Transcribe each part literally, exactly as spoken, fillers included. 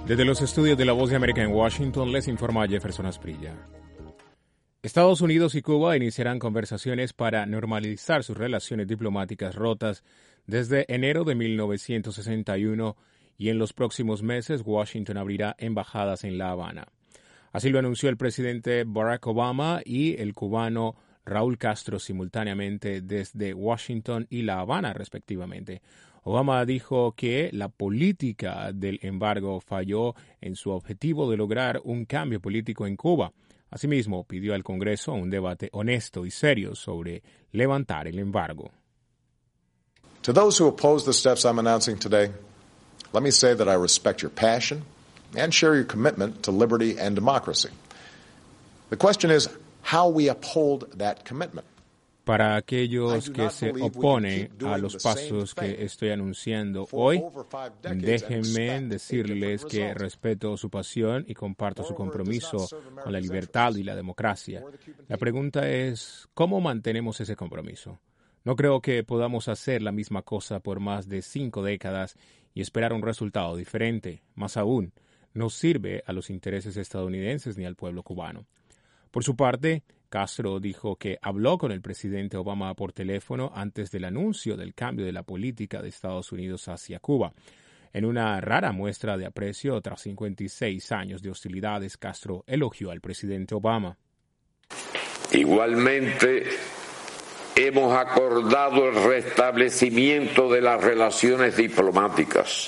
Desde los estudios de La Voz de América en Washington, les informa Jefferson Asprilla. Estados Unidos y Cuba iniciarán conversaciones para normalizar sus relaciones diplomáticas rotas desde enero de mil novecientos sesenta y uno y en los próximos meses Washington abrirá embajadas en La Habana. Así lo anunció el presidente Barack Obama y el cubano Raúl Castro simultáneamente desde Washington y La Habana, respectivamente. Obama dijo que la política del embargo falló en su objetivo de lograr un cambio político en Cuba. Asimismo, pidió al Congreso un debate honesto y serio sobre levantar el embargo. To those who oppose the steps I'm announcing today, let me say that I respect your passion and share your commitment to liberty and democracy. The question is how we uphold that commitment. Para aquellos que se oponen a los pasos que estoy anunciando hoy, déjenme decirles que respeto su pasión y comparto su compromiso con la libertad y la democracia. La pregunta es, ¿cómo mantenemos ese compromiso? No creo que podamos hacer la misma cosa por más de cinco décadas y esperar un resultado diferente. Más aún, no sirve a los intereses estadounidenses ni al pueblo cubano. Por su parte, Castro dijo que habló con el presidente Obama por teléfono antes del anuncio del cambio de la política de Estados Unidos hacia Cuba. En una rara muestra de aprecio tras cincuenta y seis años de hostilidades, Castro elogió al presidente Obama. Igualmente, hemos acordado el restablecimiento de las relaciones diplomáticas.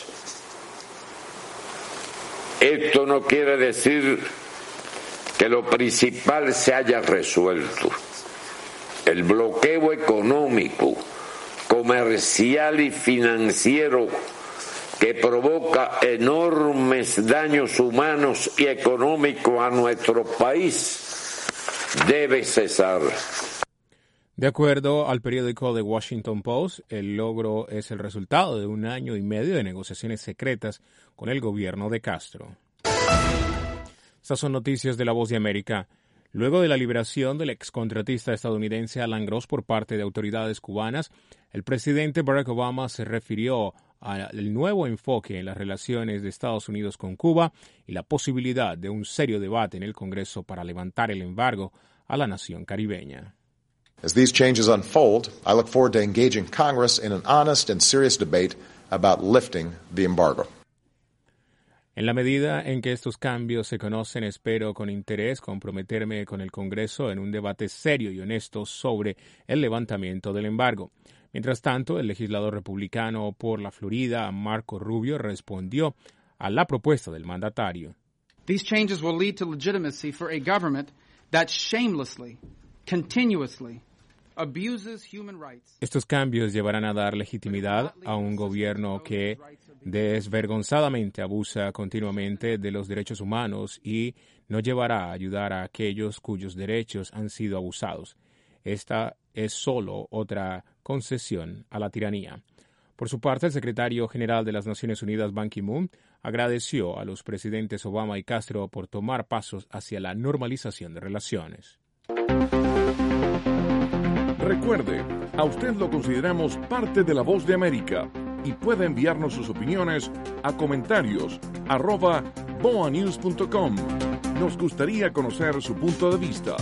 Esto no quiere decir que lo principal se haya resuelto. El bloqueo económico, comercial y financiero que provoca enormes daños humanos y económicos a nuestro país debe cesar. De acuerdo al periódico The Washington Post, el logro es el resultado de un año y medio de negociaciones secretas con el gobierno de Castro. Estas son noticias de La Voz de América. Luego de la liberación del excontratista estadounidense Alan Gross por parte de autoridades cubanas, el presidente Barack Obama se refirió al nuevo enfoque en las relaciones de Estados Unidos con Cuba y la posibilidad de un serio debate en el Congreso para levantar el embargo a la nación caribeña. As these changes unfold, I look forward to engaging Congress in an honest and serious debate about lifting the embargo. En la medida en que estos cambios se conocen, espero con interés comprometerme con el Congreso en un debate serio y honesto sobre el levantamiento del embargo. Mientras tanto, el legislador republicano por la Florida, Marco Rubio, respondió a la propuesta del mandatario. These changes will lead to legitimacy for a government that shamelessly, continuously abuses human rights. Estos cambios llevarán a dar legitimidad a un gobierno que desvergonzadamente abusa continuamente de los derechos humanos y no llevará a ayudar a aquellos cuyos derechos han sido abusados. Esta es solo otra concesión a la tiranía. Por su parte, el secretario general de las Naciones Unidas, Ban Ki-moon, agradeció a los presidentes Obama y Castro por tomar pasos hacia la normalización de relaciones. Recuerde, a usted lo consideramos parte de La Voz de América y puede enviarnos sus opiniones a comentarios arroba boa news punto com. Nos gustaría conocer su punto de vista.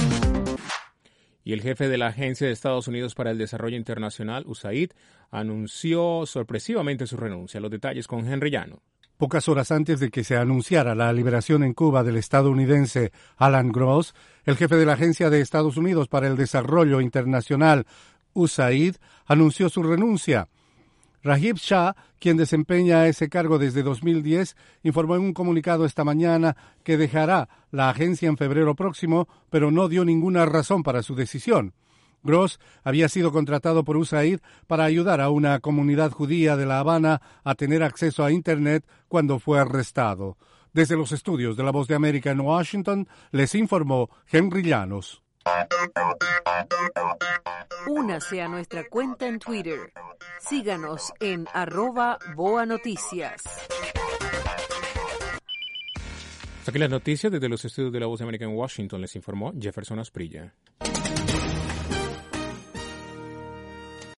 Y el jefe de la Agencia de Estados Unidos para el Desarrollo Internacional, U S A I D, anunció sorpresivamente su renuncia. Los detalles con Henry Llano. Pocas horas antes de que se anunciara la liberación en Cuba del estadounidense Alan Gross, el jefe de la Agencia de Estados Unidos para el Desarrollo Internacional, U S A I D, anunció su renuncia. Rajiv Shah, quien desempeña ese cargo desde dos mil diez, informó en un comunicado esta mañana que dejará la agencia en febrero próximo, pero no dio ninguna razón para su decisión. Gross había sido contratado por U S A I D para ayudar a una comunidad judía de La Habana a tener acceso a Internet cuando fue arrestado. Desde los estudios de La Voz de América en Washington, les informó Henry Llanos. Únase a nuestra cuenta en Twitter. Síganos en arroba Boa Noticias. Hasta aquí las noticias desde los estudios de La Voz de América en Washington. Les informó Jefferson Asprilla.